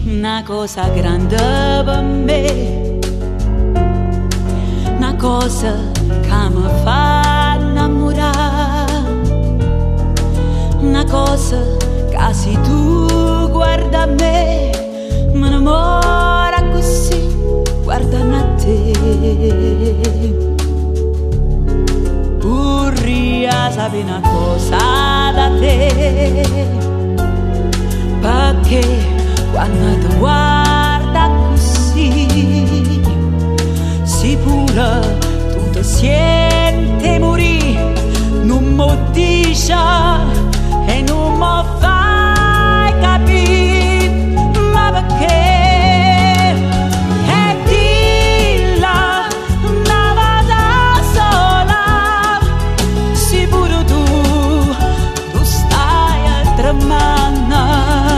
una cosa grande per me, una cosa che mi fa innamorare, una cosa che se tu guarda a me mi innamora così guardando a te. Vorrei sapere una cosa da te, perché quando ti guarda così, sicura tu ti senti morire, non mi dici e non mi fai capire, ma perché? E dilla una volta sola, sicuro tu stai a tremare.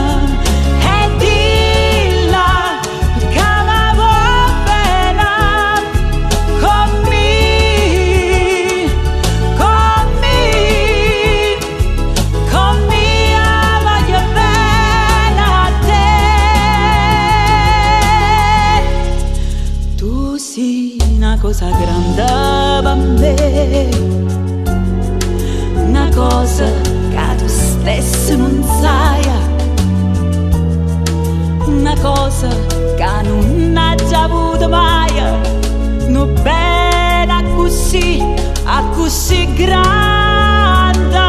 Una cosa grande per me, una cosa che tu stesso non sai, una cosa che non hai già avuto mai, una bella così, così grande.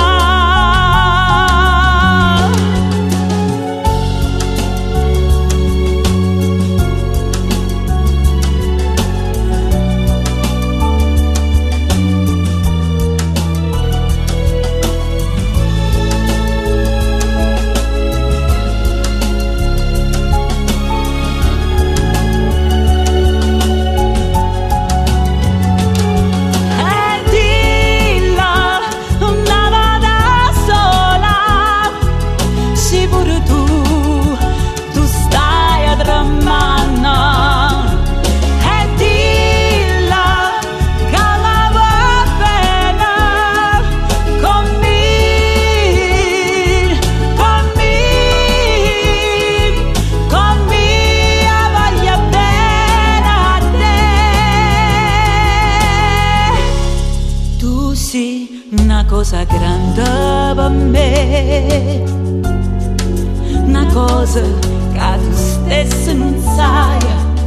Una cosa grande per me, una cosa che tu stesso non sai,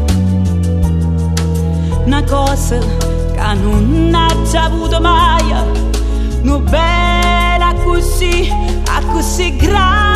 una cosa che non hai già avuto mai, una bella così, così grande.